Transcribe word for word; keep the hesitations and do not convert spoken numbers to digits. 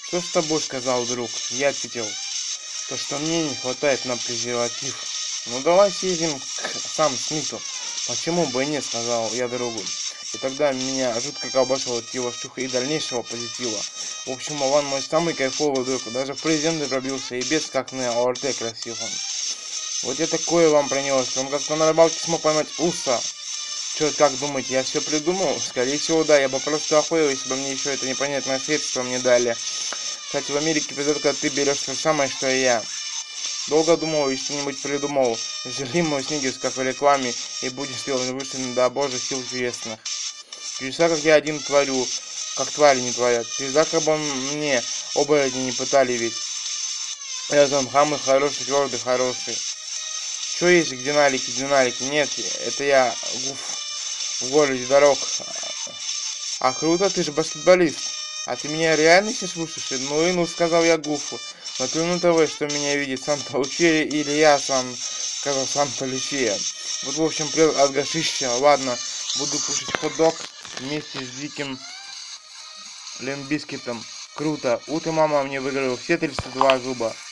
Что с тобой, сказал друг? Я ответил, то, что мне не хватает на презерватив. Ну давай съездим к сам Смиту. Почему бы и нет, сказал я другу. И тогда меня жутко колбасило от его штука и дальнейшего позитива. В общем, он мой самый кайфовый друг. Даже в президенты пробился, и без как на ОРТ красив он. Вот я такое вам про него, что он как-то на рыбалке смог поймать уса. Чё, как думаете, я все придумал? Скорее всего, да, я бы просто охуел, если бы мне еще это непонятное средство мне дали. Кстати, в Америке придет, когда ты берешь то же самое, что и я. Долго думал и что-нибудь придумал. Жри мой снигерс, как в рекламе, и будешь сделан выше до божьих сил чудесных. Чудеса, как я один творю, как твари не творят. Чудеса, как бы мне оборотни не пытали ведь. Я там хамый хороший, твердый хороший. Чё есть, где налики, где налики? Нет, это я гуф в городе дорог. А круто, ты же баскетболист. А ты меня реально сейчас слушаешь? Ну и ну, сказал я гуфу. Смотрю на ТВ, что меня видит Санта Лучия, или я сам сказал Санта Лучия. Вот, в общем, привет от Гашища. Ладно, буду кушать хот-дог вместе с диким лембискетом. Круто. Утром мама мне выиграла все тридцать два зуба.